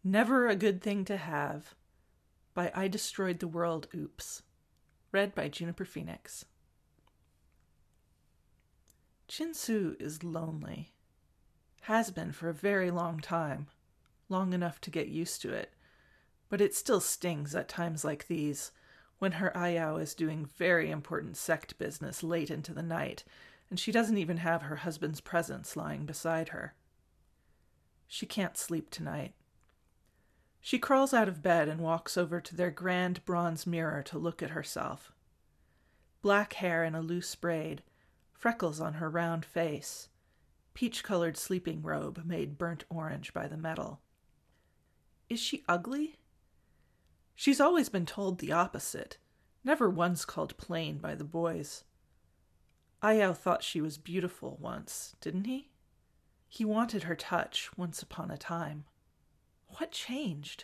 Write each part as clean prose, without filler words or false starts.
Never a Good Thing to Have by I Destroyed the World, Oops. Read by Juniper Phoenix. Chin-Su is lonely. Has been for a very long time. Long enough to get used to it. But it still stings at times like these, when her Ayao is doing very important sect business late into the night, and she doesn't even have her husband's presence lying beside her. She can't sleep tonight. She crawls out of bed and walks over to their grand bronze mirror to look at herself. Black hair in a loose braid, freckles on her round face, peach-colored sleeping robe made burnt orange by the metal. Is she ugly? She's always been told the opposite, never once called plain by the boys. Ayao thought she was beautiful once, didn't he? He wanted her touch once upon a time. What changed?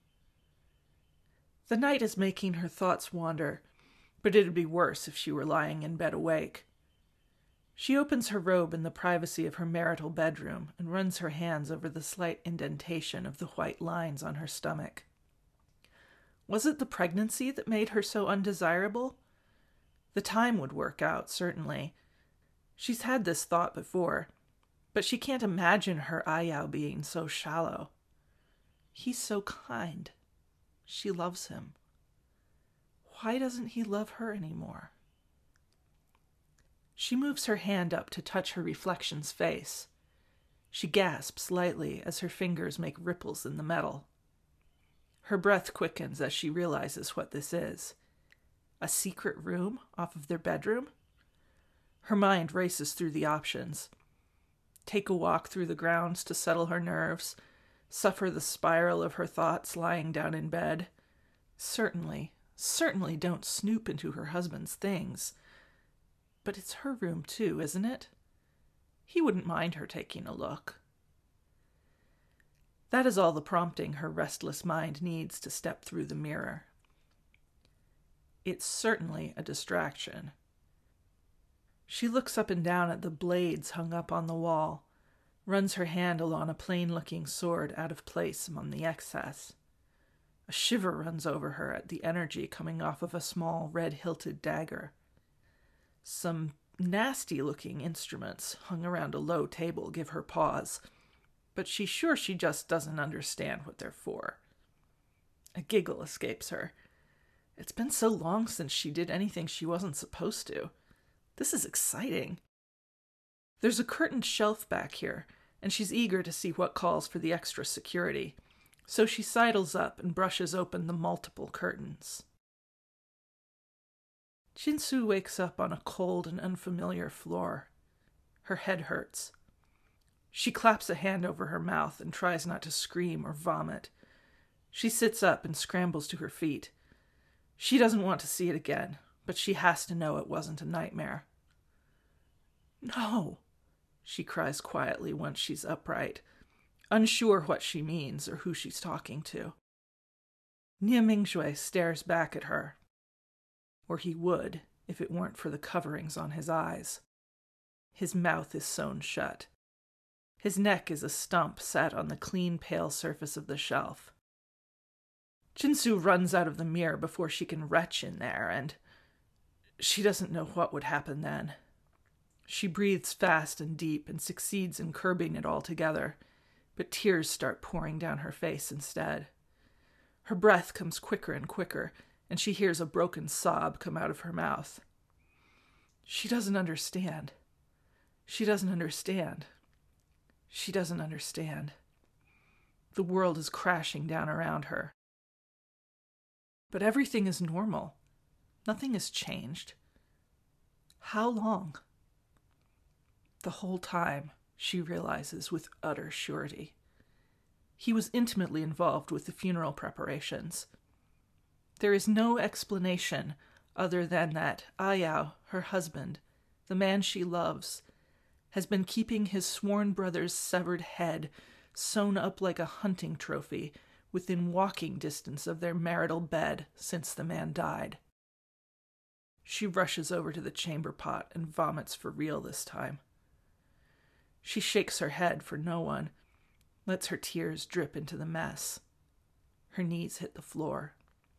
The night is making her thoughts wander, but it'd be worse if she were lying in bed awake. She opens her robe in the privacy of her marital bedroom and runs her hands over the slight indentation of the white lines on her stomach. Was it the pregnancy that made her so undesirable? The time would work out, certainly. She's had this thought before, but she can't imagine her Ayao being so shallow. He's so kind. She loves him. Why doesn't he love her anymore? She moves her hand up to touch her reflection's face. She gasps lightly as her fingers make ripples in the metal. Her breath quickens as she realizes what this is. A secret room off of their bedroom? Her mind races through the options. Take a walk through the grounds to settle her nerves, suffer the spiral of her thoughts lying down in bed. Certainly don't snoop into her husband's things. But it's her room too, isn't it? He wouldn't mind her taking a look. That is all the prompting her restless mind needs to step through the mirror. It's certainly a distraction. She looks up and down at the blades hung up on the wall, runs her hand along a plain-looking sword out of place among the excess. A shiver runs over her at the energy coming off of a small red-hilted dagger. Some nasty-looking instruments hung around a low table give her pause, but she's sure she just doesn't understand what they're for. A giggle escapes her. It's been so long since she did anything she wasn't supposed to. This is exciting. There's a curtained shelf back here, and she's eager to see what calls for the extra security, so she sidles up and brushes open the multiple curtains. Chin-Su wakes up on a cold and unfamiliar floor. Her head hurts. She claps a hand over her mouth and tries not to scream or vomit. She sits up and scrambles to her feet. She doesn't want to see it again, but she has to know it wasn't a nightmare. No, she cries quietly once she's upright, unsure what she means or who she's talking to. Nie Mingjue stares back at her. Or he would, if it weren't for the coverings on his eyes. His mouth is sewn shut. His neck is a stump set on the clean, pale surface of the shelf. Chin-Su runs out of the mirror before she can retch in there, and she doesn't know what would happen then. She breathes fast and deep and succeeds in curbing it altogether, but tears start pouring down her face instead. Her breath comes quicker and quicker, and she hears a broken sob come out of her mouth. She doesn't understand. She doesn't understand. She doesn't understand. The world is crashing down around her. But everything is normal. Nothing has changed. How long? The whole time, she realizes with utter surety. He was intimately involved with the funeral preparations. There is no explanation other than that Ayao, her husband, the man she loves, has been keeping his sworn brother's severed head sewn up like a hunting trophy within walking distance of their marital bed since the man died. She rushes over to the chamber pot and vomits for real this time. She shakes her head for no one, lets her tears drip into the mess, Her knees hit the floor.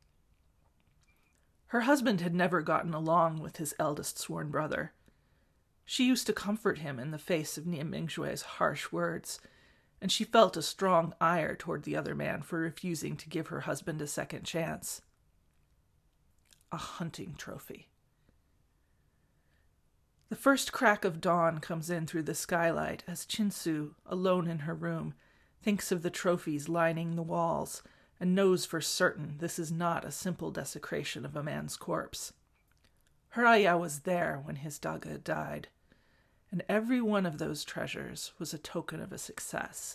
Her husband had never gotten along with his eldest sworn brother. She used to comfort him in the face of Nie Mingjue's harsh words, and she felt a strong ire toward the other man for refusing to give her husband a second chance. A hunting trophy. The first crack of dawn comes in through the skylight as Chinsu, alone in her room, thinks of the trophies lining the walls and knows for certain this is not a simple desecration of a man's corpse. Her ayah was there when his daga died, and every one of those treasures was a token of a success.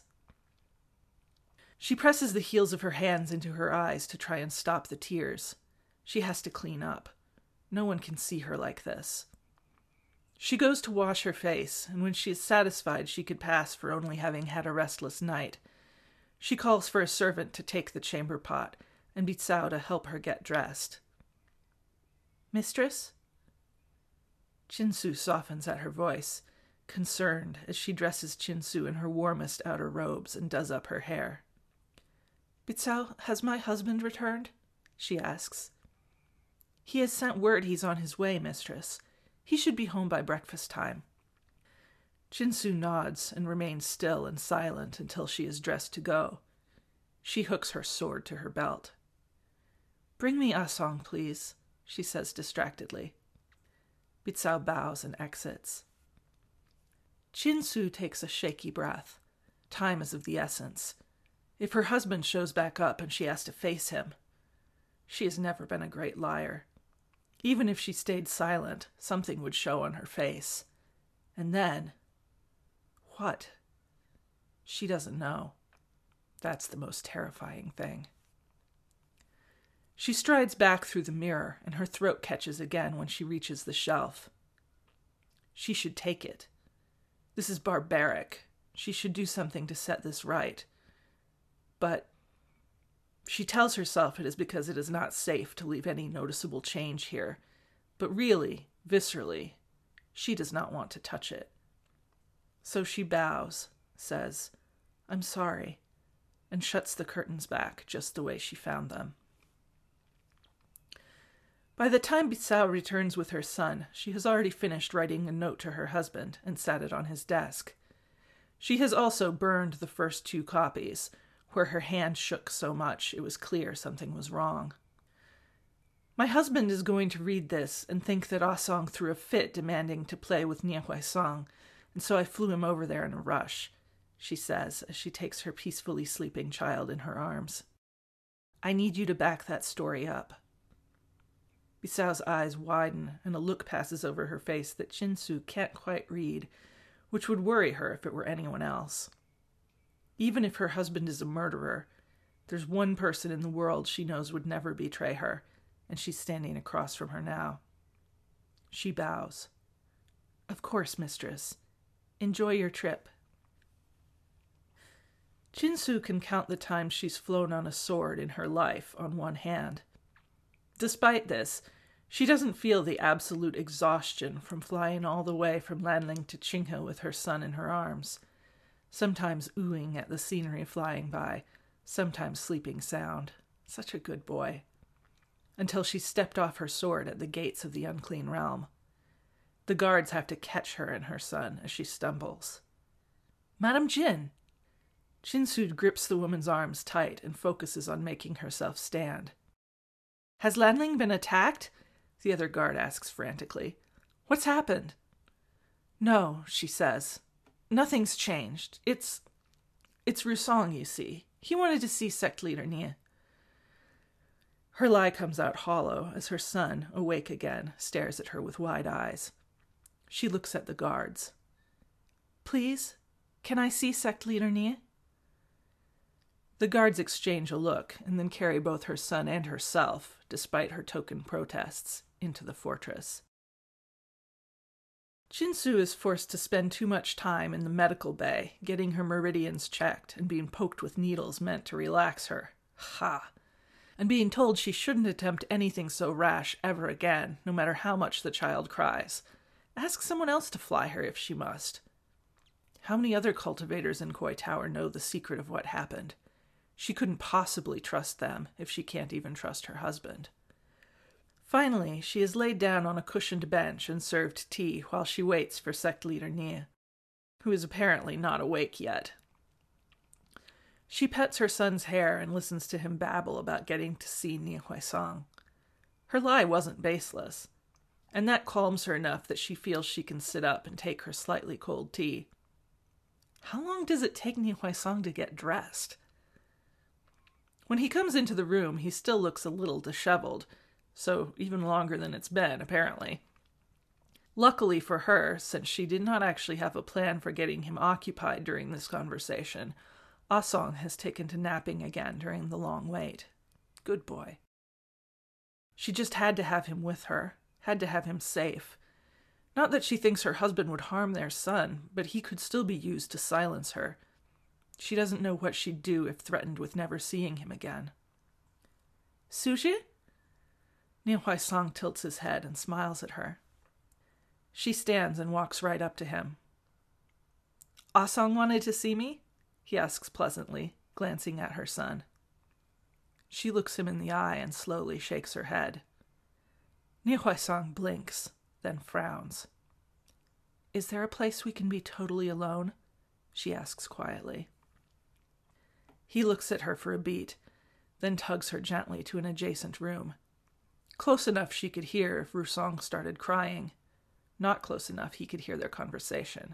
She presses the heels of her hands into her eyes to try and stop the tears. She has to clean up. No one can see her like this. She goes to wash her face, and when she is satisfied she could pass for only having had a restless night, she calls for a servant to take the chamber pot and Bitsao to help her get dressed. "Mistress?" Chinsu softens at her voice, concerned as she dresses Chinsu in her warmest outer robes and does up her hair. "Bitsao, has my husband returned?" she asks. "He has sent word he's on his way, mistress. He should be home by breakfast time." Chinsu nods and remains still and silent until she is dressed to go. She hooks her sword to her belt. "Bring me Asong, please," she says distractedly. Bitsao bows and exits. Chinsu takes a shaky breath. Time is of the essence. If her husband shows back up and she has to face him. She has never been a great liar. Even if she stayed silent, something would show on her face. And then... what? She doesn't know. That's the most terrifying thing. She strides back through the mirror, and her throat catches again when she reaches the shelf. She should take it. This is barbaric. She should do something to set this right. But she tells herself it is because it is not safe to leave any noticeable change here. But really, viscerally, she does not want to touch it. So she bows, says, "I'm sorry," and shuts the curtains back just the way she found them. By the time Bitsao returns with her son, she has already finished writing a note to her husband and sat it on his desk. She has also burned the first 2 copies, where her hand shook so much it was clear something was wrong. "My husband is going to read this and think that Asong threw a fit demanding to play with Nie Huaisang, and so I flew him over there in a rush," she says as she takes her peacefully sleeping child in her arms. "I need you to back that story up." Bisao's eyes widen and a look passes over her face that Chinsu can't quite read, which would worry her if it were anyone else. Even if her husband is a murderer, there's one person in the world she knows would never betray her, and she's standing across from her now. She bows. "Of course, mistress. Enjoy your trip." Chinsu can count the times she's flown on a sword in her life on one hand. Despite this, she doesn't feel the absolute exhaustion from flying all the way from Lanling to Qinghe with her son in her arms, sometimes oohing at the scenery flying by, sometimes sleeping sound. Such a good boy. Until she stepped off her sword at the gates of the unclean realm. The guards have to catch her and her son as she stumbles. "Madame Jin!" Chinsu grips the woman's arms tight and focuses on making herself stand. "Has Lanling been attacked?" the other guard asks frantically. "What's happened?" "No," she says. "Nothing's changed. It's Rusong, you see. He wanted to see sect leader Nie." Her lie comes out hollow as her son, awake again, stares at her with wide eyes. She looks at the guards. "Please, can I see sect leader Nie?" The guards exchange a look and then carry both her son and herself, despite her token protests, into the fortress. Chinsu is forced to spend too much time in the medical bay, getting her meridians checked and being poked with needles meant to relax her. Ha! And being told she shouldn't attempt anything so rash ever again, no matter how much the child cries. Ask someone else to fly her if she must. How many other cultivators in Koi Tower know the secret of what happened? She couldn't possibly trust them if she can't even trust her husband. Finally, she is laid down on a cushioned bench and served tea while she waits for sect leader Nie, who is apparently not awake yet. She pets her son's hair and listens to him babble about getting to see Nie Huaisang. Her lie wasn't baseless, and that calms her enough that she feels she can sit up and take her slightly cold tea. How long does it take Nie Huaisang to get dressed? When he comes into the room, he still looks a little disheveled, so even longer than it's been, apparently. Luckily for her, since she did not actually have a plan for getting him occupied during this conversation, Ah Song has taken to napping again during the long wait. Good boy. She just had to have him with her, had to have him safe. Not that she thinks her husband would harm their son, but he could still be used to silence her. She doesn't know what she'd do if threatened with never seeing him again. Suji? Nie Huaisang tilts his head and smiles at her. She stands and walks right up to him. Ah Song wanted to see me? He asks pleasantly, glancing at her son. She looks him in the eye and slowly shakes her head. Nie Huaisang blinks, then frowns. Is there a place we can be totally alone? She asks quietly. He looks at her for a beat, then tugs her gently to an adjacent room. Close enough she could hear if Rusong started crying. Not close enough he could hear their conversation.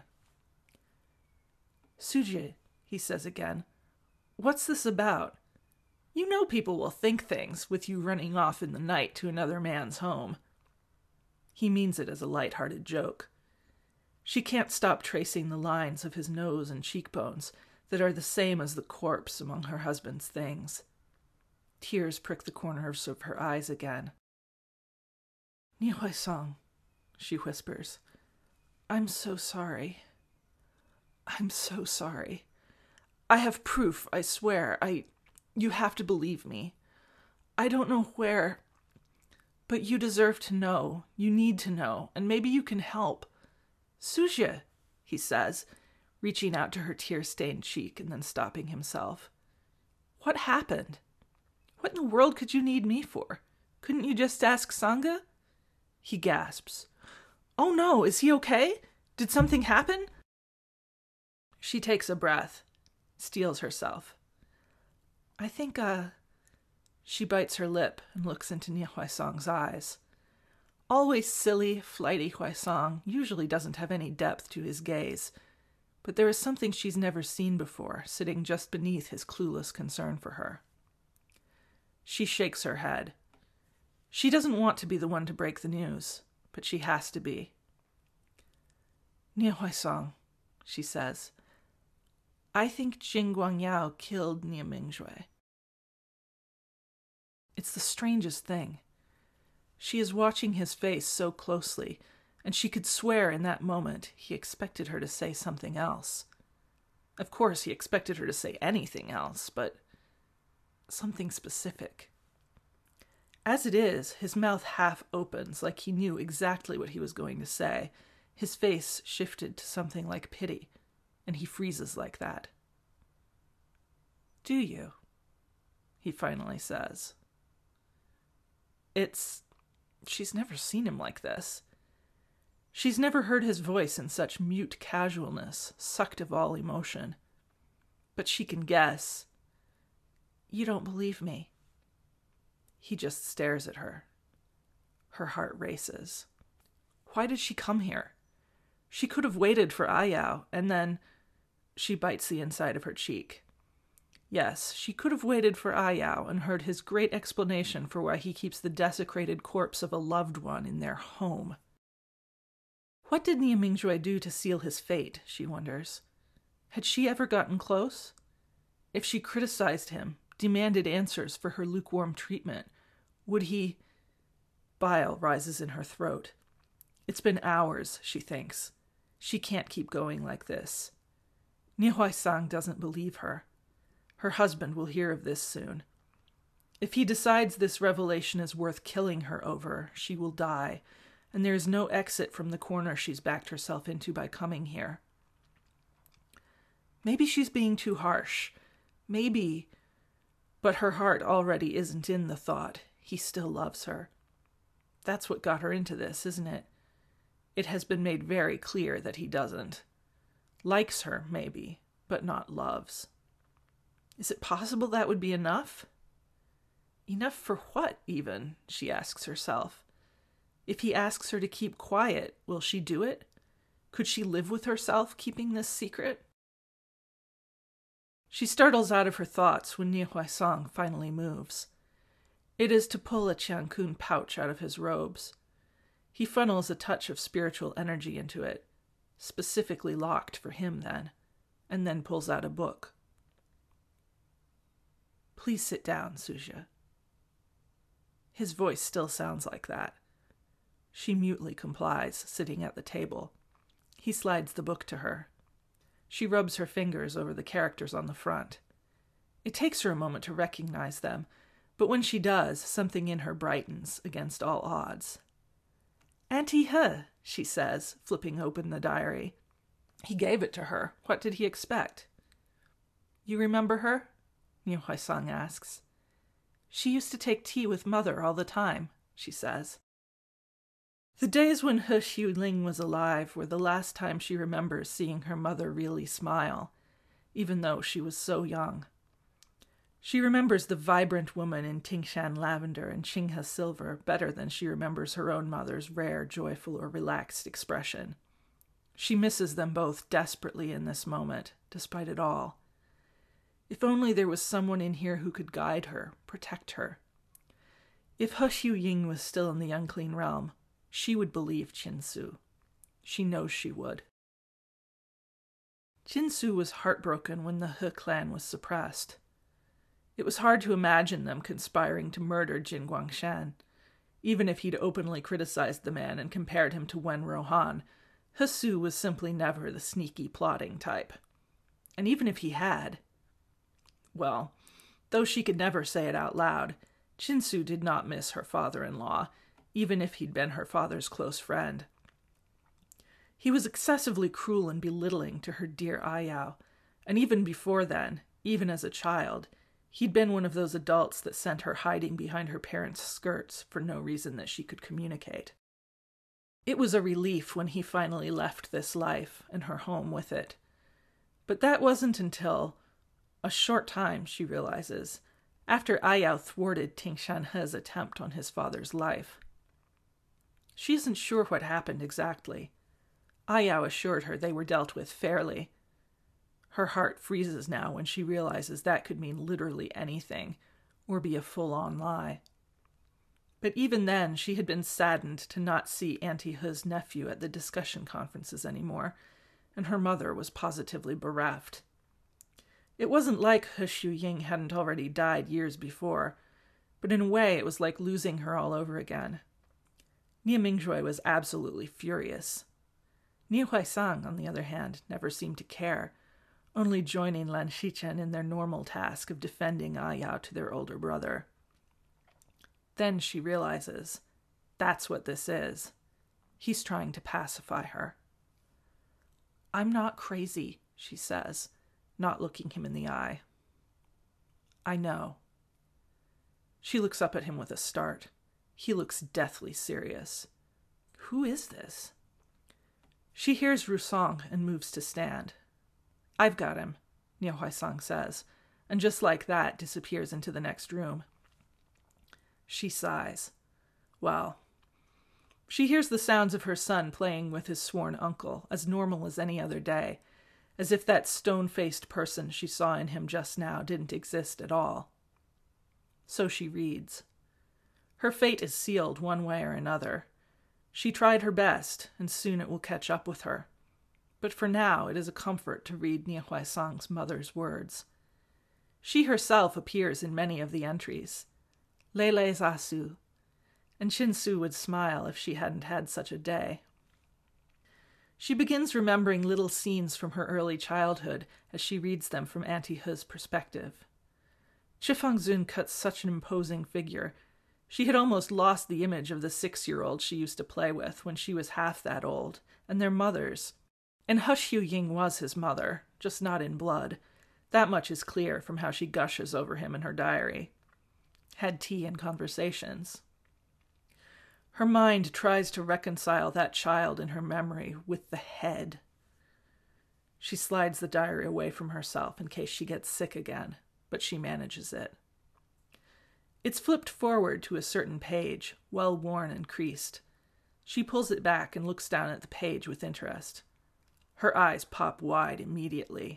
Suji, he says again, what's this about? You know people will think things with you running off in the night to another man's home. He means it as a light-hearted joke. She can't stop tracing the lines of his nose and cheekbones that are the same as the corpse among her husband's things. Tears prick the corners of her eyes again. Nie Huaisang, she whispers, I'm so sorry. I'm so sorry. I have proof, I swear. You have to believe me. I don't know where, but you deserve to know. You need to know, and maybe you can help. Suji, he says, reaching out to her tear-stained cheek and then stopping himself. What happened? What in the world could you need me for? Couldn't you just ask Sangha? He gasps. Oh no, is he okay? Did something happen? She takes a breath, steels herself. I think, She bites her lip and looks into Nie Huaisang's eyes. Always silly, flighty Huaisang usually doesn't have any depth to his gaze, but there is something she's never seen before, sitting just beneath his clueless concern for her. She shakes her head. She doesn't want to be the one to break the news, but she has to be. Nie Huaisang, she says, I think Jing Guangyao killed Nie Mingjue. It's the strangest thing. She is watching his face so closely, and she could swear in that moment he expected her to say something else. Of course, he expected her to say anything else, but something specific. As it is, his mouth half opens like he knew exactly what he was going to say. His face shifted to something like pity, and he freezes like that. Do you? He finally says. She's never seen him like this. She's never heard his voice in such mute casualness, sucked of all emotion. But she can guess. You don't believe me. He just stares at her. Her heart races. Why did she come here? She could have waited for Ayao, and then... She bites the inside of her cheek. Yes, she could have waited for Ayao and heard his great explanation for why he keeps the desecrated corpse of a loved one in their home. What did Nie Mingjue do to seal his fate, she wonders. Had she ever gotten close? If she criticized him, demanded answers for her lukewarm treatment, would he... Bile rises in her throat. It's been hours, she thinks. She can't keep going like this. Nie Huaisang doesn't believe her. Her husband will hear of this soon. If he decides this revelation is worth killing her over, she will die, and there is no exit from the corner she's backed herself into by coming here. Maybe she's being too harsh. Maybe But her heart already isn't in the thought. He still loves her. That's what got her into this, isn't it? It has been made very clear that he doesn't. Likes her, maybe, but not loves. Is it possible that would be enough? Enough for what, even, she asks herself. If he asks her to keep quiet, will she do it? Could she live with herself keeping this secret? She startles out of her thoughts when Nie Huaisang finally moves. It is to pull a Qiankun pouch out of his robes. He funnels a touch of spiritual energy into it, specifically locked for him then, and then pulls out a book. Please sit down, Suja. His voice still sounds like that. She mutely complies, sitting at the table. He slides the book to her. She rubs her fingers over the characters on the front. It takes her a moment to recognize them, but when she does, something in her brightens against all odds. Auntie He, she says, flipping open the diary. He gave it to her. What did he expect? You remember her? Nie Huaisang asks. She used to take tea with Mother all the time, she says. The days when He Xiuling was alive were the last time she remembers seeing her mother really smile, even though she was so young. She remembers the vibrant woman in Tingshan lavender and Qinghe silver better than she remembers her own mother's rare, joyful, or relaxed expression. She misses them both desperately in this moment, despite it all. If only there was someone in here who could guide her, protect her. If He Xiuying was still in the unclean realm, she would believe Qinsu. She knows she would. Qinsu was heartbroken when the He clan was suppressed. It was hard to imagine them conspiring to murder Jin Guangshan. Even if he'd openly criticized the man and compared him to Wen Rohan, He Su was simply never the sneaky, plotting type. And even if he had, well, though she could never say it out loud, Qinsu did not miss her father-in-law, even if he'd been her father's close friend. He was excessively cruel and belittling to her dear Ayao, and even before then, even as a child, he'd been one of those adults that sent her hiding behind her parents' skirts for no reason that she could communicate. It was a relief when he finally left this life and her home with it. But that wasn't until a short time, she realizes, after Ayao thwarted Tingshan He's attempt on his father's life. She isn't sure what happened exactly. Ayao assured her they were dealt with fairly. Her heart freezes now when she realizes that could mean literally anything, or be a full-on lie. But even then, she had been saddened to not see Auntie He's nephew at the discussion conferences anymore, and her mother was positively bereft. It wasn't like He Xiuying hadn't already died years before, but in a way it was like losing her all over again. Nie Mingjue was absolutely furious. Nie Huaisang, on the other hand, never seemed to care, only joining Lan Xichen in their normal task of defending Ayao to their older brother. Then she realizes, that's what this is. He's trying to pacify her. I'm not crazy, she says, not looking him in the eye. I know. She looks up at him with a start. He looks deathly serious. Who is this? She hears Rusong and moves to stand. I've got him, Nie Huaisang says, and just like that disappears into the next room. She sighs. Well, she hears the sounds of her son playing with his sworn uncle, as normal as any other day, as if that stone-faced person she saw in him just now didn't exist at all. So she reads. Her fate is sealed one way or another. She tried her best, and soon it will catch up with her. But for now it is a comfort to read Nie Huaisang's mother's words. She herself appears in many of the entries. Lele Zasu, and Qinsu would smile if she hadn't had such a day. She begins remembering little scenes from her early childhood as she reads them from Auntie He's perspective. Chifengzun cuts such an imposing figure. She had almost lost the image of the 6-year-old she used to play with when she was half that old, and their mothers. And He Xiuying was his mother, just not in blood. That much is clear from how she gushes over him in her diary. Had tea and conversations. Her mind tries to reconcile that child in her memory with the head. She slides the diary away from herself in case she gets sick again, but she manages it. It's flipped forward to a certain page, well worn and creased. She pulls it back and looks down at the page with interest. Her eyes pop wide immediately.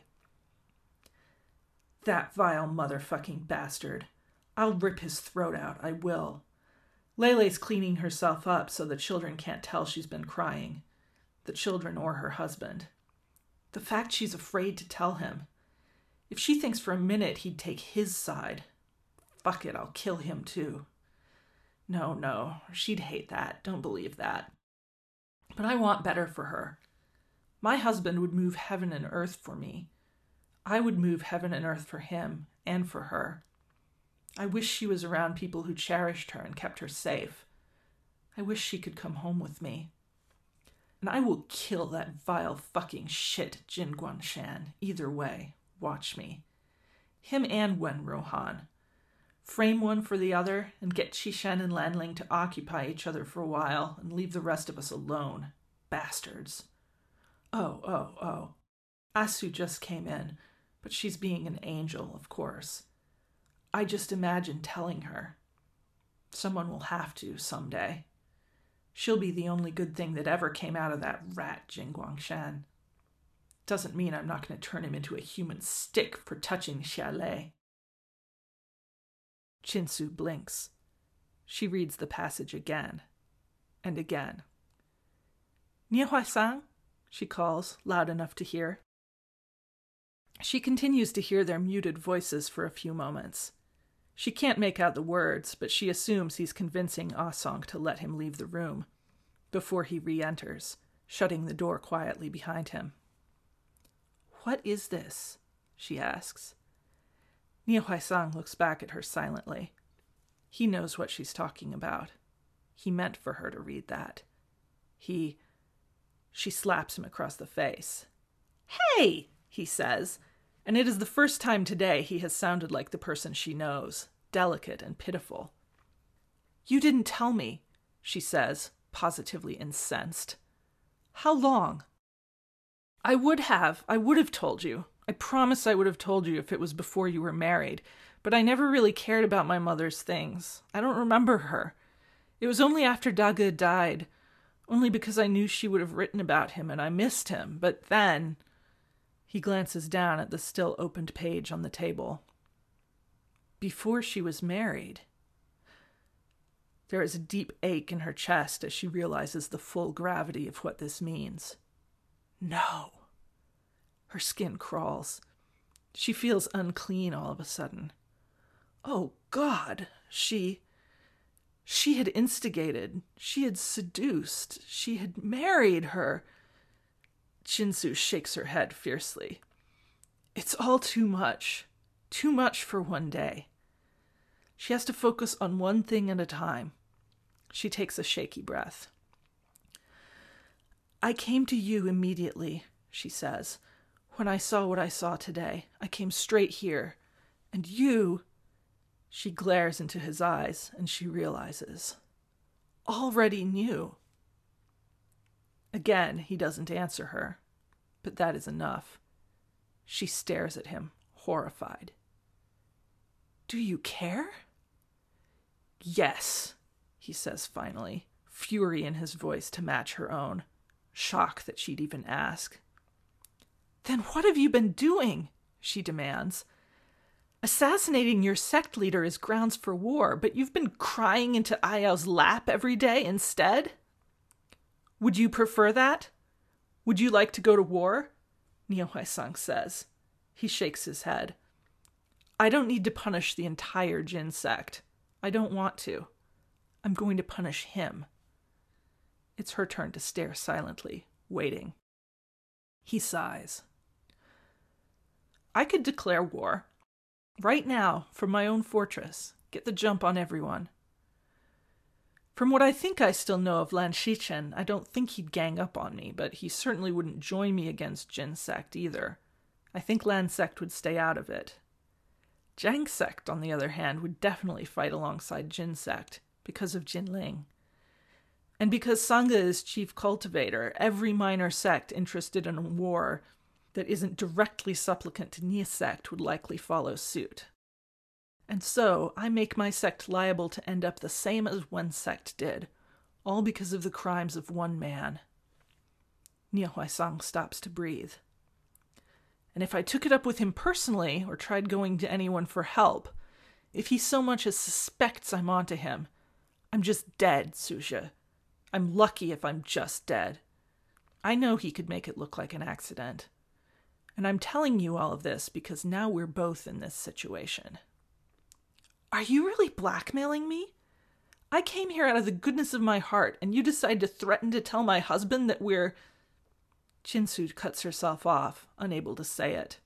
That vile motherfucking bastard. I'll rip his throat out, I will. Lele's cleaning herself up so the children can't tell she's been crying. The children or her husband. The fact she's afraid to tell him. If she thinks for a minute he'd take his side, fuck it, I'll kill him too. No, she'd hate that. Don't believe that. But I want better for her. My husband would move heaven and earth for me. I would move heaven and earth for him and for her. I wish she was around people who cherished her and kept her safe. I wish she could come home with me. And I will kill that vile fucking shit Jin Guangshan. Either way, watch me. Him and Wen Rohan. Frame one for the other and get Qishan and Lanling to occupy each other for a while and leave the rest of us alone. Bastards. Oh. Asu just came in, but she's being an angel, of course. I just imagine telling her. Someone will have to someday. She'll be the only good thing that ever came out of that rat Jin Guangshan. Doesn't mean I'm not going to turn him into a human stick for touching Xiale. Chinsu blinks. She reads the passage again and again. Niehuai-san, she calls, loud enough to hear. She continues to hear their muted voices for a few moments. She can't make out the words, but she assumes he's convincing Ah-Song to let him leave the room before he re-enters, shutting the door quietly behind him. What is this? She asks. Niehuai-Sang looks back at her silently. He knows what she's talking about. He meant for her to read that. She slaps him across the face. Hey, he says, and it is the first time today he has sounded like the person she knows, delicate and pitiful. You didn't tell me, she says, positively incensed. How long? I would have told you. I promise I would have told you if it was before you were married, but I never really cared about my mother's things. I don't remember her. It was only after Daga died, only because I knew she would have written about him and I missed him, but then... He glances down at the still opened page on the table. Before she was married. There is a deep ache in her chest as she realizes the full gravity of what this means. No. Her skin crawls. She feels unclean all of a sudden. Oh, God! She had instigated. She had seduced. She had married her. Chinsu shakes her head fiercely. It's all too much. Too much for one day. She has to focus on one thing at a time. She takes a shaky breath. I came to you immediately, she says. When I saw what I saw today, I came straight here. And you... She glares into his eyes, and she realizes. Already knew. Again, he doesn't answer her, but that is enough. She stares at him, horrified. Do you care? Yes, he says finally, fury in his voice to match her own, shock that she'd even ask. Then what have you been doing? She demands. Assassinating your sect leader is grounds for war, but you've been crying into Ayao's lap every day instead? Would you prefer that? Would you like to go to war? Niehuai-Sang says. He shakes his head. I don't need to punish the entire Jin sect. I don't want to. I'm going to punish him. It's her turn to stare silently, waiting. He sighs. I could declare war. Right now, from my own fortress. Get the jump on everyone. From what I think I still know of Lan Shichen, I don't think he'd gang up on me, but he certainly wouldn't join me against Jin sect either. I think Lan sect would stay out of it. Jiang sect, on the other hand, would definitely fight alongside Jin sect because of Jinling. And because Sangha is chief cultivator, every minor sect interested in a war that isn't directly supplicant to Nie sect would likely follow suit. And so I make my sect liable to end up the same as one sect did, all because of the crimes of one man. Nie Huaisang stops to breathe. And if I took it up with him personally, or tried going to anyone for help, if he so much as suspects I'm onto him, I'm just dead, Suzhi. I'm lucky if I'm just dead. I know he could make it look like an accident. And I'm telling you all of this because now we're both in this situation. Are you really blackmailing me? I came here out of the goodness of my heart, and you decide to threaten to tell my husband that we're... Chinsu cuts herself off, unable to say it.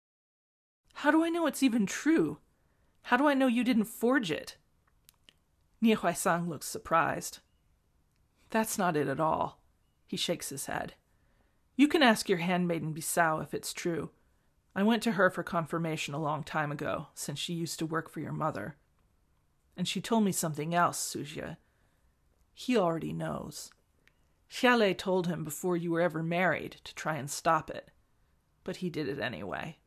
How do I know it's even true? How do I know you didn't forge it? Nie Huaisang looks surprised. That's not it at all. He shakes his head. You can ask your handmaiden Bisao if it's true. I went to her for confirmation a long time ago, since she used to work for your mother. And she told me something else, Suzhi. He already knows. Xiale told him before you were ever married to try and stop it, but he did it anyway.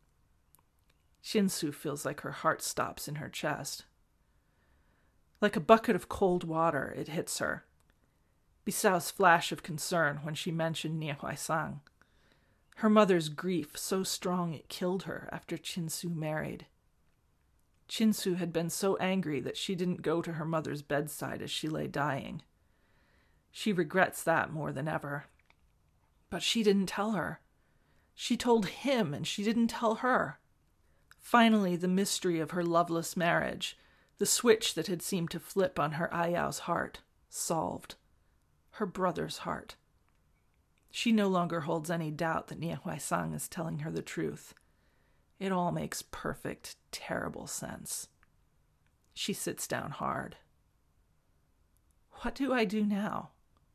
Chinsu feels like her heart stops in her chest. Like a bucket of cold water, it hits her. Bisao's flash of concern when she mentioned Nie Huaisang. Her mother's grief so strong it killed her after Chinsu married. Chinsu had been so angry that she didn't go to her mother's bedside as she lay dying. She regrets that more than ever. But she didn't tell her. She told him, and she didn't tell her. Finally, the mystery of her loveless marriage, the switch that had seemed to flip on her Ayao's heart, solved. Her brother's heart. She no longer holds any doubt that Nie Huaisang is telling her the truth. It all makes perfect, terrible sense. She sits down hard. What do I do now?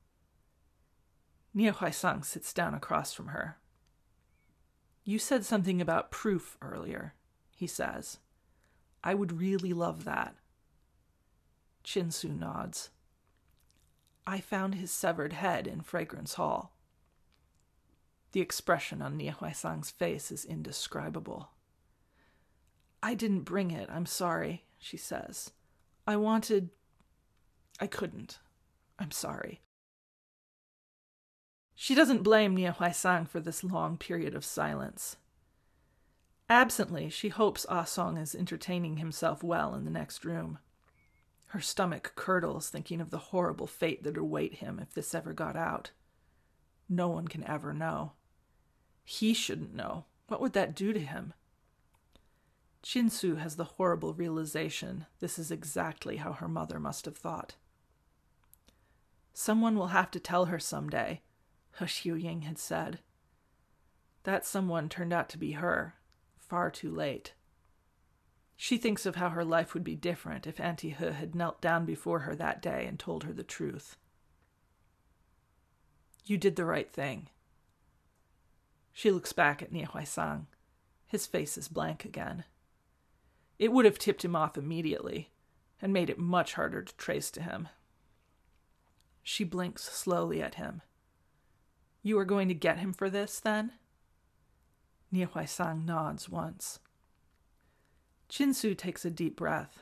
Nie Huaisang sits down across from her. You said something about proof earlier, he says. I would really love that. Chinsu nods. I found his severed head in Fragrance Hall. The expression on Nie Huaisang's face is indescribable. I didn't bring it, I'm sorry, she says. I couldn't. I'm sorry. She doesn't blame Nie Huaisang for this long period of silence. Absently, she hopes Ah Song is entertaining himself well in the next room. Her stomach curdles thinking of the horrible fate that would await him if this ever got out. No one can ever know. He shouldn't know. What would that do to him? Chinsu has the horrible realization this is exactly how her mother must have thought. Someone will have to tell her someday, He Xiuying had said. That someone turned out to be her, far too late. She thinks of how her life would be different if Auntie He had knelt down before her that day and told her the truth. You did the right thing. She looks back at Nie Huaisang. His face is blank again. It would have tipped him off immediately, and made it much harder to trace to him. She blinks slowly at him. You are going to get him for this, then? Nie Huaisang nods once. Chinsu takes a deep breath.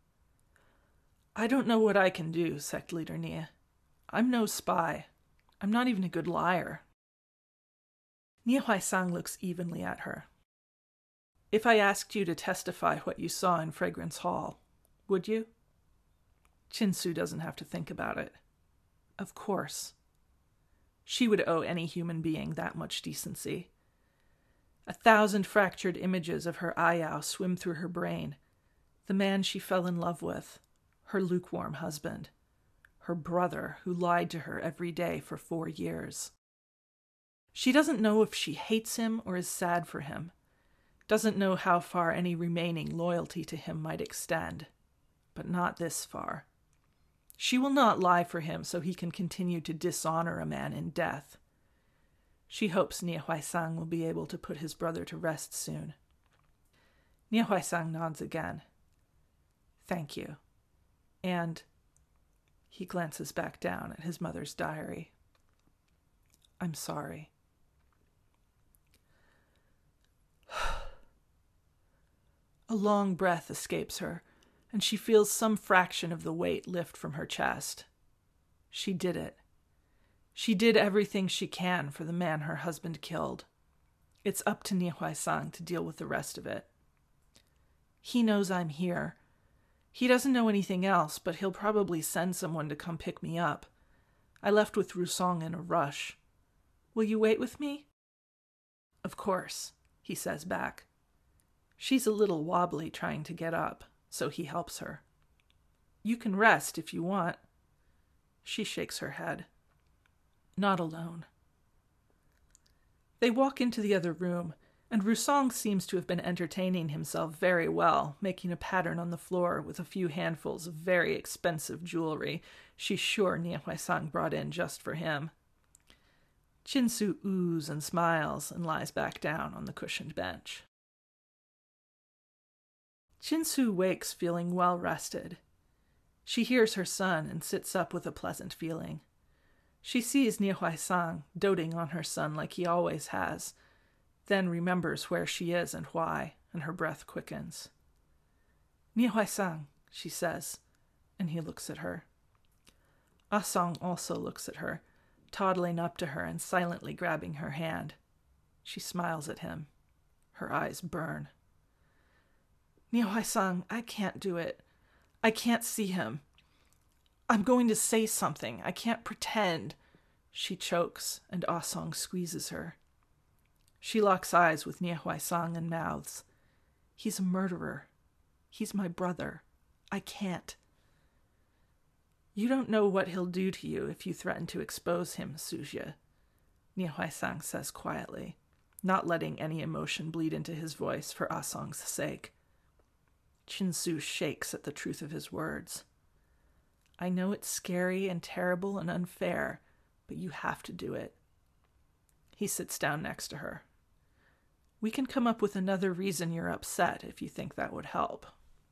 I don't know what I can do, sect leader Nie. I'm no spy. I'm not even a good liar. Nie Huaisang looks evenly at her. If I asked you to testify what you saw in Fragrance Hall, would you? Chinsu doesn't have to think about it. Of course. She would owe any human being that much decency. 1,000 fractured images of her Ayao swim through her brain. The man she fell in love with, her lukewarm husband, her brother who lied to her every day for 4 years. She doesn't know if she hates him or is sad for him, doesn't know how far any remaining loyalty to him might extend, but not this far. She will not lie for him so he can continue to dishonor a man in death. She hopes Nie Huaisang will be able to put his brother to rest soon. Nie Huaisang nods again. Thank you. And he glances back down at his mother's diary. I'm sorry. A long breath escapes her, and she feels some fraction of the weight lift from her chest. She did it. She did everything she can for the man her husband killed. It's up to Nie Huaisang to deal with the rest of it. He knows I'm here. He doesn't know anything else, but he'll probably send someone to come pick me up. I left with Rusong in a rush. Will you wait with me? Of course, he says back. She's a little wobbly trying to get up, so he helps her. You can rest if you want. She shakes her head. Not alone. They walk into the other room, and Rusong seems to have been entertaining himself very well, making a pattern on the floor with a few handfuls of very expensive jewelry she's sure Nie Huaisang brought in just for him. Chinsu oos and smiles and lies back down on the cushioned bench. Chinsu wakes feeling well rested. She hears her son and sits up with a pleasant feeling. She sees Nie Huaisang doting on her son like he always has, then remembers where she is and why, and her breath quickens. Nie Huaisang, she says, and he looks at her. Ah Song also looks at her, toddling up to her and silently grabbing her hand. She smiles at him. Her eyes burn. Nie Huaisang, I can't do it. I can't see him. I'm going to say something. I can't pretend. She chokes, and Ah Song squeezes her. She locks eyes with Nie Huaisang and mouths. He's a murderer. He's my brother. I can't. You don't know what he'll do to you if you threaten to expose him, Sujia, Nie Huaisang says quietly, not letting any emotion bleed into his voice for Ah Song's sake. Chinsu shakes at the truth of his words. I know it's scary and terrible and unfair, but you have to do it. He sits down next to her. We can come up with another reason you're upset if you think that would help.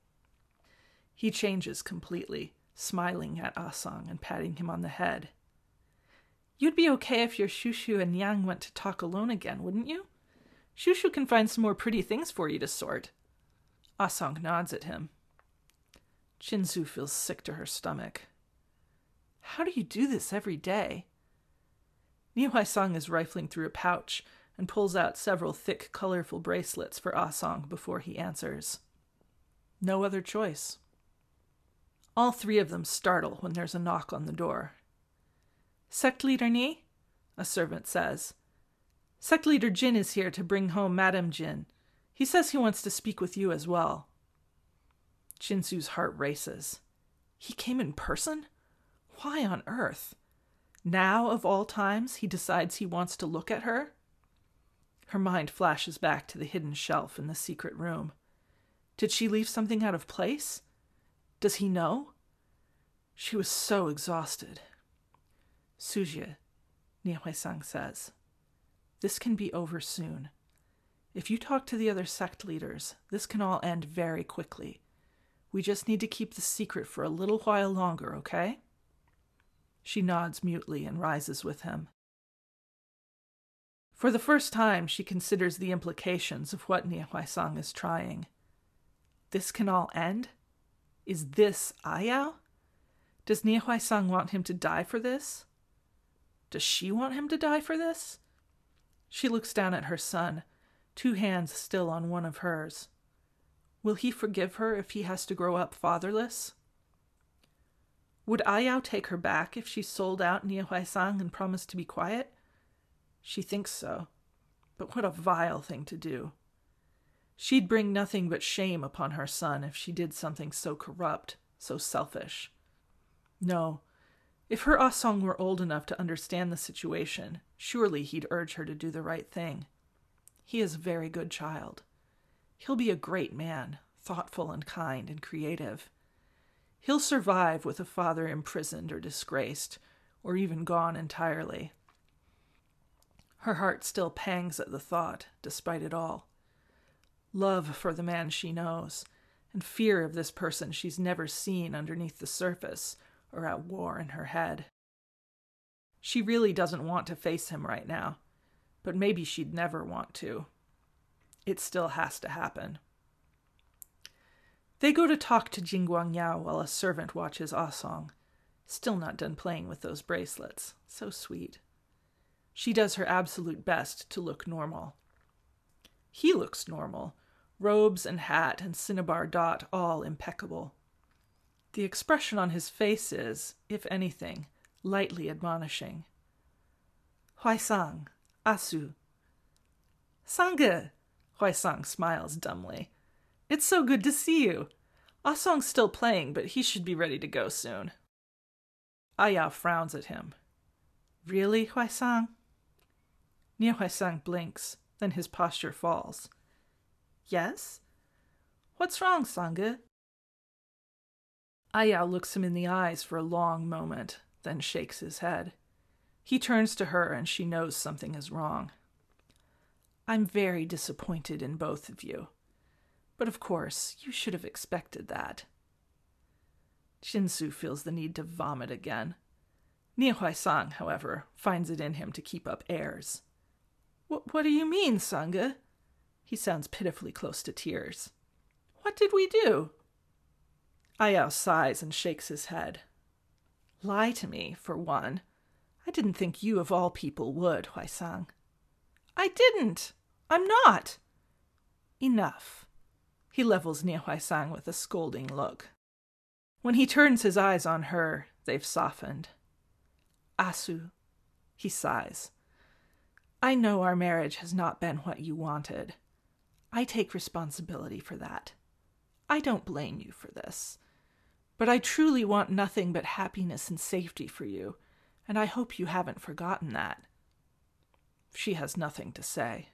He changes completely, smiling at Ah Song and patting him on the head. You'd be okay if your Shushu and Yang went to talk alone again, wouldn't you? Shushu can find some more pretty things for you to sort. Ah Song nods at him. Chinsu feels sick to her stomach. How do you do this every day? Nie Huaisang is rifling through a pouch and pulls out several thick, colorful bracelets for Ah Song before he answers. No other choice. All three of them startle when there's a knock on the door. Sect Leader Ni? A servant says. Sect Leader Jin is here to bring home Madame Jin. He says he wants to speak with you as well. Chinsu's heart races. He came in person? Why on earth? Now, of all times, he decides he wants to look at her? Her mind flashes back to the hidden shelf in the secret room. Did she leave something out of place? Does he know? She was so exhausted. Sujia, Nie Huaisang says, this can be over soon. If you talk to the other sect leaders, this can all end very quickly. We just need to keep the secret for a little while longer, okay? She nods mutely and rises with him. For the first time, she considers the implications of what Nie Huaisang is trying. This can all end? Is this Ayao? Does Nie Huaisang want him to die for this? Does she want him to die for this? She looks down at her son, 2 hands still on one of hers. Will he forgive her if he has to grow up fatherless? Would Ayao take her back if she sold out Nie Huaisang and promised to be quiet? She thinks so. But what a vile thing to do. She'd bring nothing but shame upon her son if she did something so corrupt, so selfish. No, if her Ah Song were old enough to understand the situation, surely he'd urge her to do the right thing. He is a very good child. He'll be a great man, thoughtful and kind and creative. He'll survive with a father imprisoned or disgraced, or even gone entirely. Her heart still pangs at the thought, despite it all. Love for the man she knows, and fear of this person she's never seen underneath the surface or at war in her head. She really doesn't want to face him right now, but maybe she'd never want to. It still has to happen. They go to talk to Jing Guangyao while a servant watches Ah Song, still not done playing with those bracelets. So sweet. She does her absolute best to look normal. He looks normal, robes and hat and cinnabar dot all impeccable. The expression on his face is, if anything, lightly admonishing. Huaisang, Asu. Sange, Huaisang smiles dumbly. It's so good to see you. Ah Song's still playing, but he should be ready to go soon. Ayao frowns at him. Really, Huaisang? Nie Huaisang blinks, then his posture falls. Yes? What's wrong, Sange? Ayao looks him in the eyes for a long moment, then shakes his head. He turns to her and she knows something is wrong. I'm very disappointed in both of you. But of course, you should have expected that. Chinsu feels the need to vomit again. Nie Huaisang, however, finds it in him to keep up airs. What do you mean, Sange? He sounds pitifully close to tears. What did we do? Ayao sighs and shakes his head. Lie to me, for one. I didn't think you of all people would, Huaisang. I didn't. I'm not. Enough. He levels Nie Huaisang with a scolding look. When he turns his eyes on her, they've softened. Asu, he sighs. I know our marriage has not been what you wanted. I take responsibility for that. I don't blame you for this. But I truly want nothing but happiness and safety for you, and I hope you haven't forgotten that. She has nothing to say.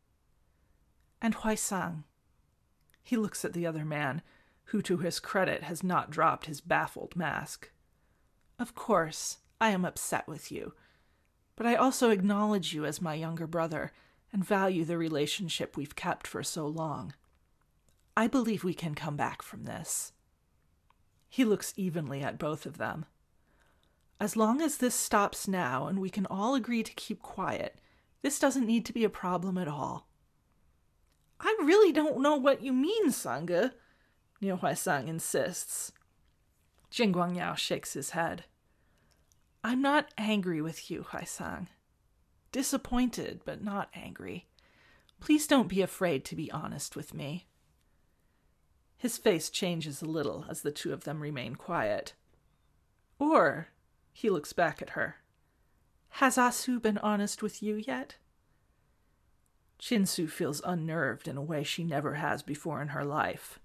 And Huaisang. He looks at the other man, who to his credit has not dropped his baffled mask. Of course, I am upset with you, but I also acknowledge you as my younger brother and value the relationship we've kept for so long. I believe we can come back from this. He looks evenly at both of them. As long as this stops now and we can all agree to keep quiet, this doesn't need to be a problem at all. I really don't know what you mean, Sange, Nie Huaisang insists. Jing Guangyao shakes his head. I'm not angry with you, Huaisang. Disappointed, but not angry. Please don't be afraid to be honest with me. His face changes a little as the two of them remain quiet. Or, he looks back at her, has Asu been honest with you yet? Chinsu feels unnerved in a way she never has before in her life.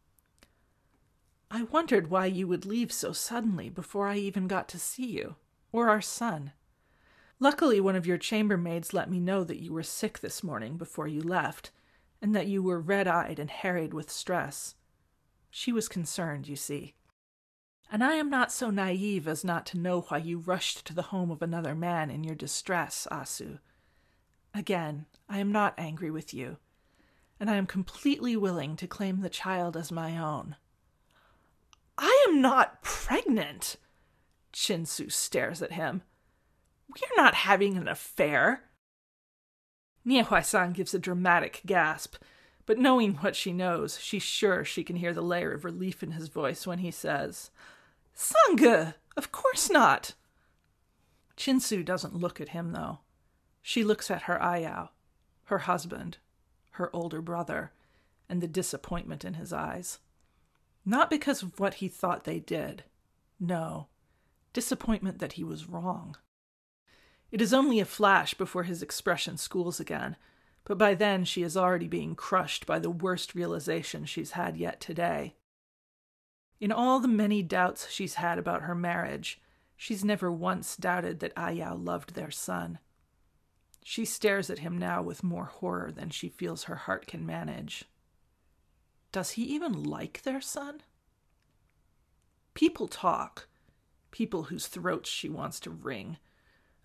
I wondered why you would leave so suddenly before I even got to see you, or our son. Luckily, one of your chambermaids let me know that you were sick this morning before you left, and that you were red-eyed and harried with stress. She was concerned, you see. And I am not so naive as not to know why you rushed to the home of another man in your distress, Asu. Again, I am not angry with you, and I am completely willing to claim the child as my own. I am not pregnant! Chinsu stares at him. We're not having an affair. Nie Huaisang gives a dramatic gasp, but knowing what she knows, she's sure she can hear the layer of relief in his voice when he says, Sange, of course not. Chinsu doesn't look at him, though. She looks at her Ayao, her husband, her older brother, and the disappointment in his eyes. Not because of what he thought they did. No, disappointment that he was wrong. It is only a flash before his expression schools again, but by then she is already being crushed by the worst realization she's had yet today. In all the many doubts she's had about her marriage, she's never once doubted that Ayao loved their son. She stares at him now with more horror than she feels her heart can manage. Does he even like their son? People talk, people whose throats she wants to wring,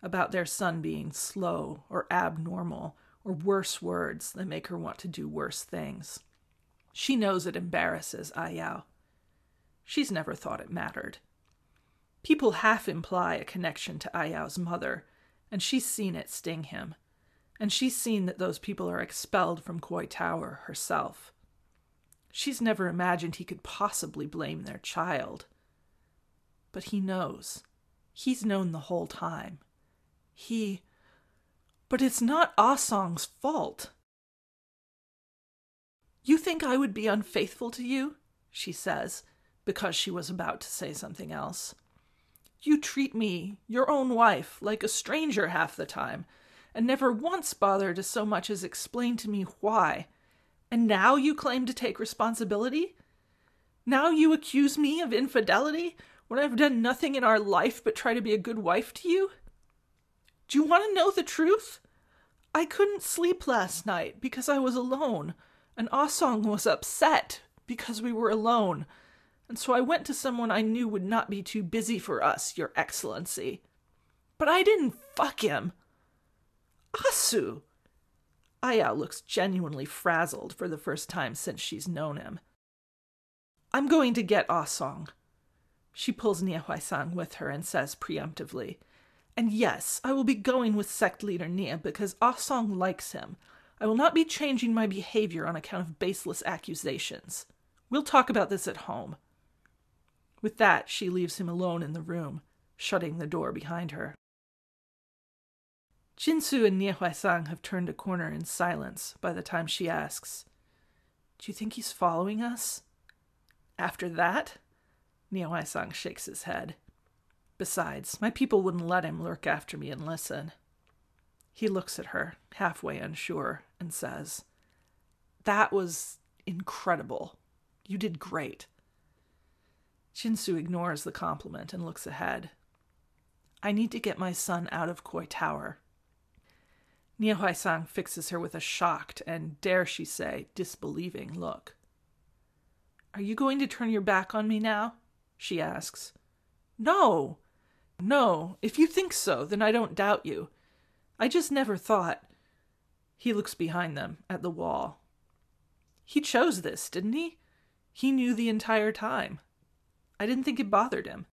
about their son being slow or abnormal or worse words that make her want to do worse things. She knows it embarrasses Ayao. She's never thought it mattered. People half imply a connection to Ayao's mother, and she's seen it sting him. And she's seen that those people are expelled from Koi Tower herself. She's never imagined he could possibly blame their child. But he knows. He's known the whole time. But it's not Ah Song's fault. You think I would be unfaithful to you? She says, because she was about to say something else. You treat me, your own wife, like a stranger half the time, and never once bother to so much as explain to me why. And now you claim to take responsibility? Now you accuse me of infidelity when I've done nothing in our life but try to be a good wife to you? Do you want to know the truth? I couldn't sleep last night because I was alone, and Ah Song was upset because we were alone, and so I went to someone I knew would not be too busy for us, Your Excellency. But I didn't fuck him. Asu! Ayao looks genuinely frazzled for the first time since she's known him. I'm going to get Ah Song. She pulls Nie Huaisang with her and says preemptively, and yes, I will be going with sect leader Nie because Ah Song likes him. I will not be changing my behavior on account of baseless accusations. We'll talk about this at home. With that, she leaves him alone in the room, shutting the door behind her. Jinsu and Nie Huaisang have turned a corner in silence by the time she asks, Do you think he's following us? After that? Nie Huaisang shakes his head. Besides, my people wouldn't let him lurk after me and listen. He looks at her, halfway unsure, and says, That was incredible. You did great. Jinsu ignores the compliment and looks ahead. I need to get my son out of Koi Tower. Nie Huaisang fixes her with a shocked and, dare she say, disbelieving look. Are you going to turn your back on me now? She asks. No. If you think so, then I don't doubt you. I just never thought. He looks behind them, at the wall. He chose this, didn't he? He knew the entire time. I didn't think it bothered him.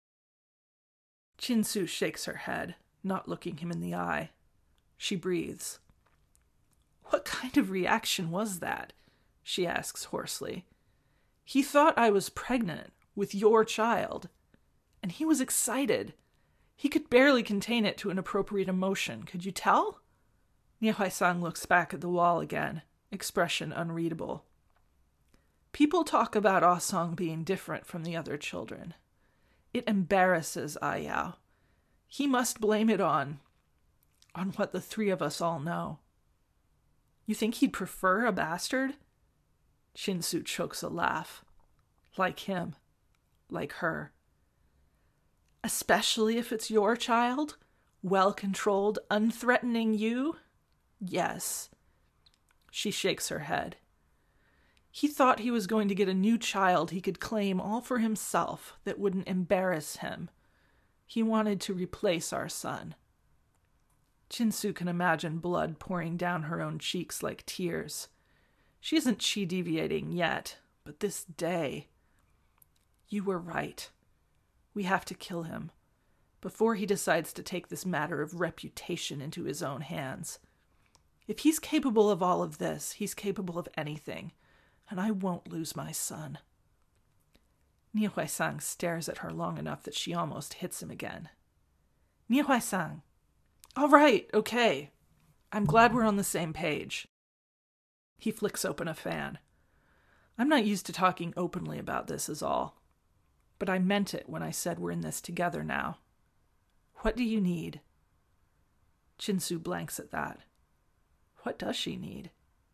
Jinsu shakes her head, not looking him in the eye. She breathes. What kind of reaction was that? She asks hoarsely. He thought I was pregnant with your child, and he was excited. He could barely contain it to an appropriate emotion. Could you tell? Nie Huaisang looks back at the wall again, expression unreadable. People talk about Ah Song being different from the other children. It embarrasses Ayao. He must blame it on what the three of us all know. You think he'd prefer a bastard? Jinsu chokes a laugh. Like him. Like her. Especially if it's your child? Well-controlled, unthreatening you? Yes. She shakes her head. He thought he was going to get a new child he could claim all for himself that wouldn't embarrass him. He wanted to replace our son. Jinsu can imagine blood pouring down her own cheeks like tears. She isn't chi-deviating yet, but this day. You were right. We have to kill him, before he decides to take this matter of reputation into his own hands. If he's capable of all of this, he's capable of anything, and I won't lose my son. Nie Huaisang stares at her long enough that she almost hits him again. Nie Huaisang. All right, okay. I'm glad we're on the same page. He flicks open a fan. I'm not used to talking openly about this is all. But I meant it when I said we're in this together now. What do you need? Jinsu blanks at that. What does she need?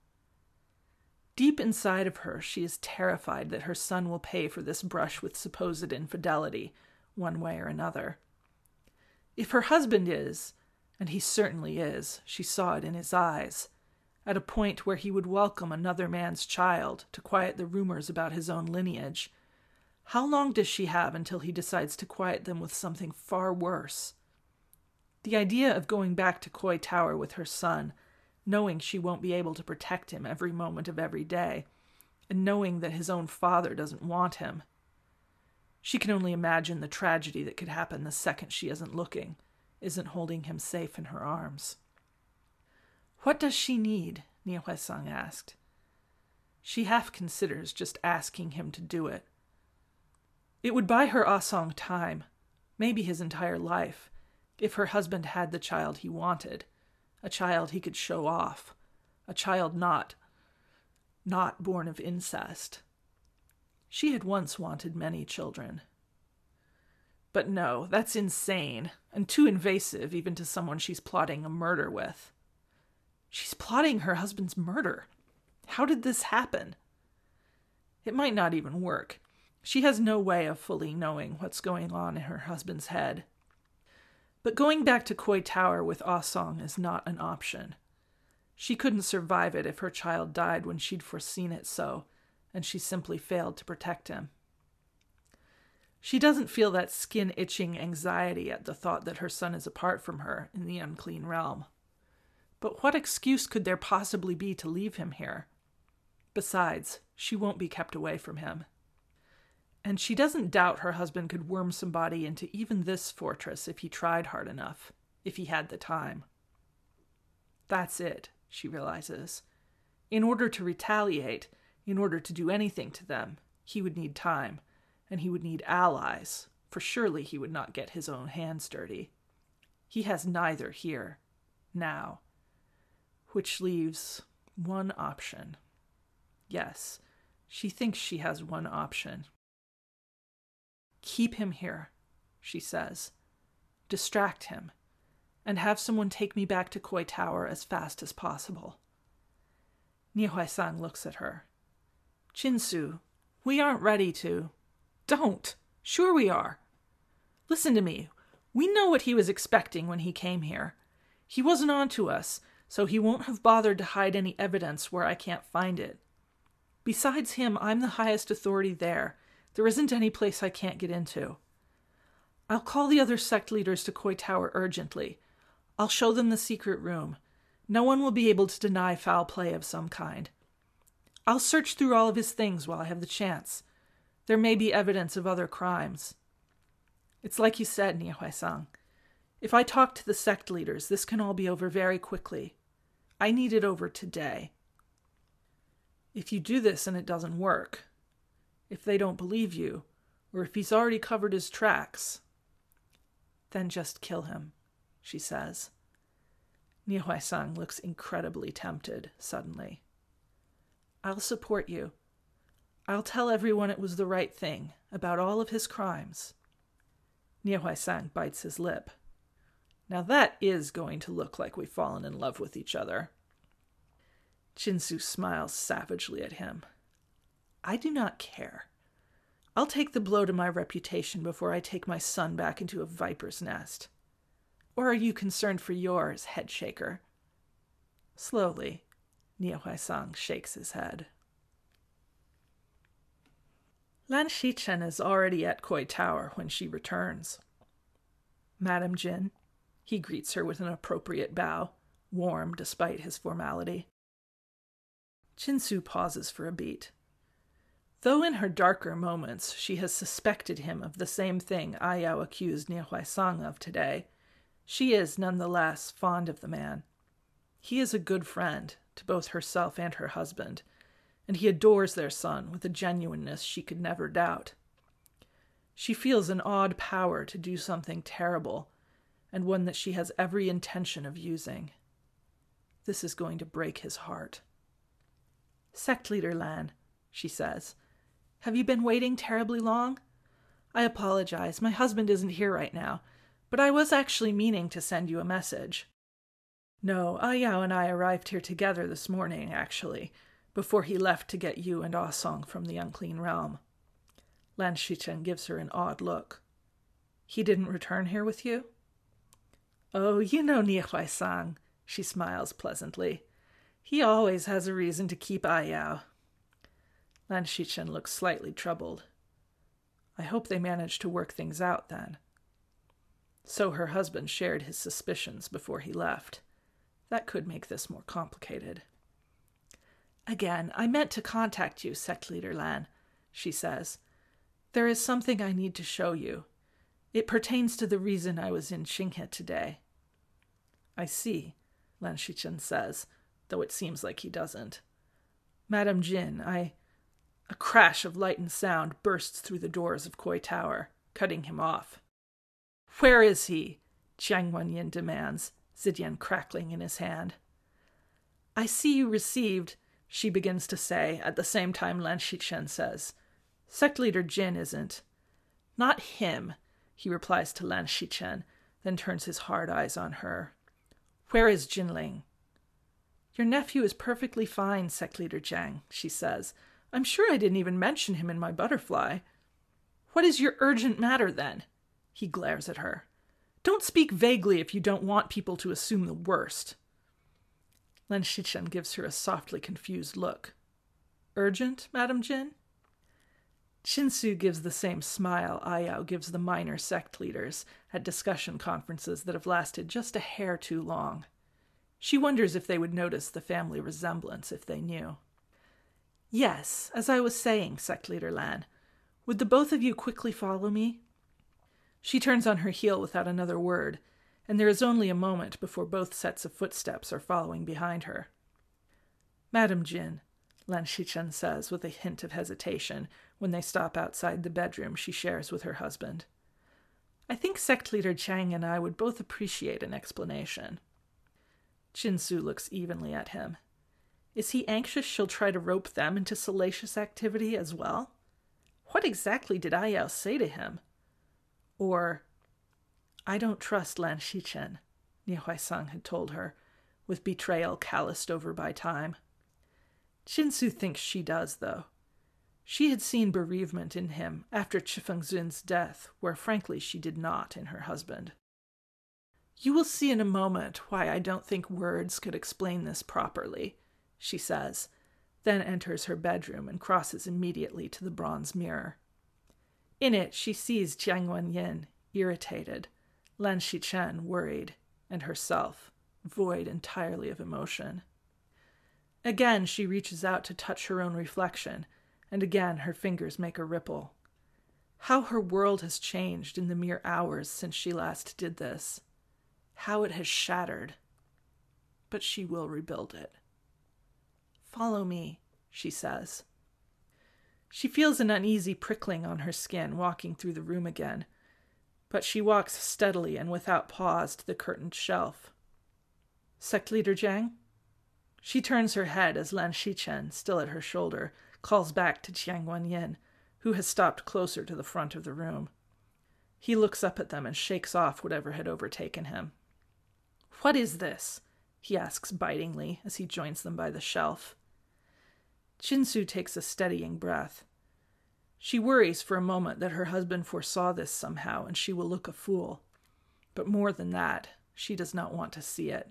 Deep inside of her, she is terrified that her son will pay for this brush with supposed infidelity, one way or another. If her husband is, and he certainly is, she saw it in his eyes, at a point where he would welcome another man's child to quiet the rumors about his own lineage, how long does she have until he decides to quiet them with something far worse? The idea of going back to Khoi Tower with her son, knowing she won't be able to protect him every moment of every day, and knowing that his own father doesn't want him. She can only imagine the tragedy that could happen the second she isn't looking, isn't holding him safe in her arms. What does she need? Nie Huaisang asked. She half considers just asking him to do it. It would buy her Ah Song time, maybe his entire life, if her husband had the child he wanted, a child he could show off, a child not born of incest. She had once wanted many children. But no, that's insane, and too invasive even to someone she's plotting a murder with. She's plotting her husband's murder. How did this happen? It might not even work. She has no way of fully knowing what's going on in her husband's head. But going back to Khoi Tower with Ah Song is not an option. She couldn't survive it if her child died when she'd foreseen it so, and she simply failed to protect him. She doesn't feel that skin-itching anxiety at the thought that her son is apart from her in the unclean realm. But what excuse could there possibly be to leave him here? Besides, she won't be kept away from him. And she doesn't doubt her husband could worm somebody into even this fortress if he tried hard enough, if he had the time. That's it, she realizes. In order to retaliate, in order to do anything to them, he would need time, and he would need allies, for surely he would not get his own hands dirty. He has neither here, now. Which leaves one option. Yes, she thinks she has one option. Keep him here, she says. Distract him, and have someone take me back to Khoi Tower as fast as possible. Nie Huaisang looks at her. Chin-su, we aren't ready to... Don't! Sure we are. Listen to me. We know what he was expecting when he came here. He wasn't on to us, so he won't have bothered to hide any evidence where I can't find it. Besides him, I'm the highest authority there. There isn't any place I can't get into. I'll call the other sect leaders to Khoi Tower urgently. I'll show them the secret room. No one will be able to deny foul play of some kind. I'll search through all of his things while I have the chance. There may be evidence of other crimes. It's like you said, Nie Huaisang. If I talk to the sect leaders, this can all be over very quickly. I need it over today. If you do this and it doesn't work, if they don't believe you, or if he's already covered his tracks, then just kill him, she says. Nie Huaisang looks incredibly tempted, suddenly. I'll support you. I'll tell everyone it was the right thing, about all of his crimes. Nie Huaisang bites his lip. Now that is going to look like we've fallen in love with each other. Chin-su smiles savagely at him. I do not care. I'll take the blow to my reputation before I take my son back into a viper's nest. Or are you concerned for yours, head shaker? Slowly, Nie Huaisang shakes his head. Lan Shichen is already at Khoi Tower when she returns. Madam Jin, he greets her with an appropriate bow, warm despite his formality. Chin-su pauses for a beat. Though in her darker moments she has suspected him of the same thing Ayao accused Nie Huaisang of today, she is nonetheless fond of the man. He is a good friend to both herself and her husband, and he adores their son with a genuineness she could never doubt. She feels an odd power to do something terrible, and one that she has every intention of using. This is going to break his heart. Sect Leader Lan, she says, have you been waiting terribly long? I apologize, my husband isn't here right now, but I was actually meaning to send you a message. No, Ayao and I arrived here together this morning, actually, before he left to get you and Ah Song from the unclean realm. Lan Shichen gives her an odd look. He didn't return here with you? Oh, you know Nie Huaisang, she smiles pleasantly. He always has a reason to keep Ayao. Lan Shichen looks slightly troubled. I hope they managed to work things out then. So her husband shared his suspicions before he left. That could make this more complicated. Again, I meant to contact you, sect leader Lan, she says. There is something I need to show you. It pertains to the reason I was in Qinghe today. I see, Lan Shichen says, though it seems like he doesn't. Madam Jin, A crash of light and sound bursts through the doors of Koi Tower, cutting him off. Where is he? Jiang Wenyin demands, Zidian crackling in his hand. I see you received, she begins to say, at the same time Lan Shichen says. Sect leader Jin isn't. Not him, he replies to Lan Shichen, then turns his hard eyes on her. Where is Jinling? Your nephew is perfectly fine, sect leader Jiang, she says. I'm sure I didn't even mention him in my butterfly. What is your urgent matter, then? He glares at her. Don't speak vaguely if you don't want people to assume the worst. Lan Shichen gives her a softly confused look. Urgent, Madam Jin? Qinsu gives the same smile Ayao gives the minor sect leaders at discussion conferences that have lasted just a hair too long. She wonders if they would notice the family resemblance if they knew. Yes, as I was saying, sect leader Lan, would the both of you quickly follow me? She turns on her heel without another word, and there is only a moment before both sets of footsteps are following behind her. Madam Jin, Lan Shichen says with a hint of hesitation when they stop outside the bedroom she shares with her husband. I think sect leader Jiang and I would both appreciate an explanation. Qinsu looks evenly at him. Is he anxious she'll try to rope them into salacious activity as well? What exactly did Ayao say to him? Or, I don't trust Lan Shichen, Nie Huaisang had told her, with betrayal calloused over by time. Qinsu thinks she does, though. She had seen bereavement in him after Chifengzun's death, where frankly she did not in her husband. You will see in a moment why I don't think words could explain this properly, she says, then enters her bedroom and crosses immediately to the bronze mirror. In it she sees Jiang Wenyin, irritated, Lan Shichen, worried, and herself, void entirely of emotion. Again she reaches out to touch her own reflection, and again her fingers make a ripple. How her world has changed in the mere hours since she last did this. How it has shattered. But she will rebuild it. Follow me, she says. She feels an uneasy prickling on her skin walking through the room again, but she walks steadily and without pause to the curtained shelf. Sect leader Jiang? She turns her head as Lan Shichen, still at her shoulder, calls back to Jiang Wenyin, who has stopped closer to the front of the room. He looks up at them and shakes off whatever had overtaken him. What is this? He asks bitingly as he joins them by the shelf. Qinsu takes a steadying breath. She worries for a moment that her husband foresaw this somehow and she will look a fool. But more than that, she does not want to see it.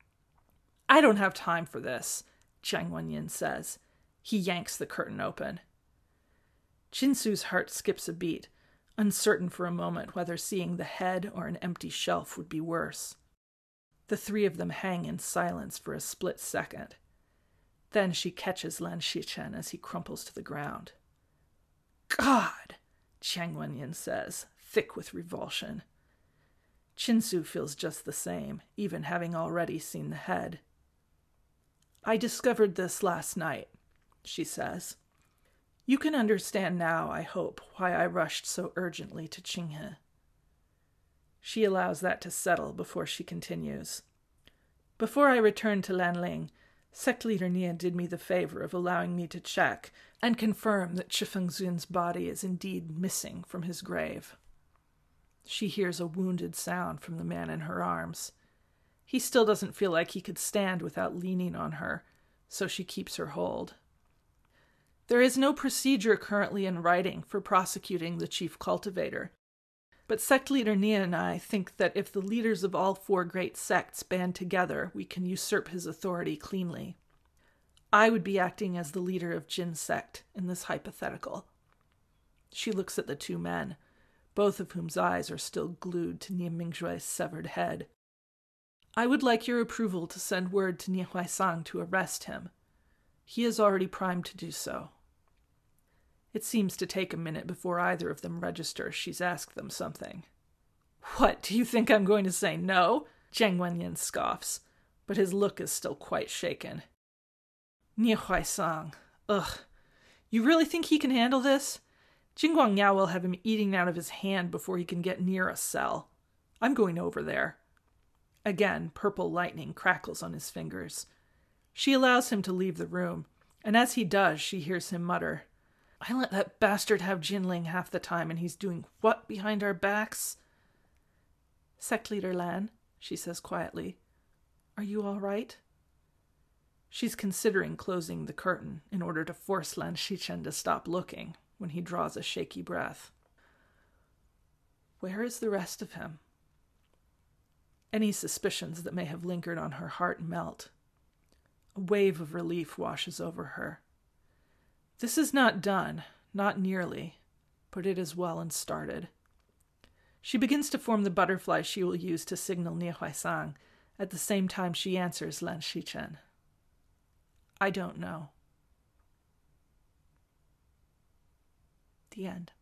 I don't have time for this, Jiang Wenyin says. He yanks the curtain open. Qinsu's heart skips a beat, uncertain for a moment whether seeing the head or an empty shelf would be worse. The three of them hang in silence for a split second. Then she catches Lan Shichen as he crumples to the ground. God, Jiang Wenyin says, thick with revulsion. Qinsu feels just the same, even having already seen the head. I discovered this last night, she says. You can understand now, I hope, why I rushed so urgently to Qinghe. She allows that to settle before she continues. Before I returned to Lanling, sect leader Nie did me the favor of allowing me to check and confirm that Chifengzun's body is indeed missing from his grave. She hears a wounded sound from the man in her arms. He still doesn't feel like he could stand without leaning on her, so she keeps her hold. There is no procedure currently in writing for prosecuting the chief cultivator, but sect leader Nie and I think that if the leaders of all four great sects band together, we can usurp his authority cleanly. I would be acting as the leader of Jin sect in this hypothetical. She looks at the two men, both of whom's eyes are still glued to Nie Mingjue's severed head. I would like your approval to send word to Nie Huaisang to arrest him. He is already primed to do so. It seems to take a minute before either of them register she's asked them something. What, do you think I'm going to say no? Zheng Wenyan scoffs, but his look is still quite shaken. Nie Huaisang. Ugh. You really think he can handle this? Jing Guangyao will have him eating out of his hand before he can get near a cell. I'm going over there. Again, purple lightning crackles on his fingers. She allows him to leave the room, and as he does, she hears him mutter, I let that bastard have Jinling half the time, and he's doing what behind our backs? Sect Leader Lan, she says quietly, are you all right? She's considering closing the curtain in order to force Lan Xichen to stop looking when he draws a shaky breath. Where is the rest of him? Any suspicions that may have lingered on her heart melt. A wave of relief washes over her. This is not done, not nearly, but it is well and started. She begins to form the butterfly she will use to signal Nie Huaisang at the same time she answers Lan Xichen. I don't know. The end.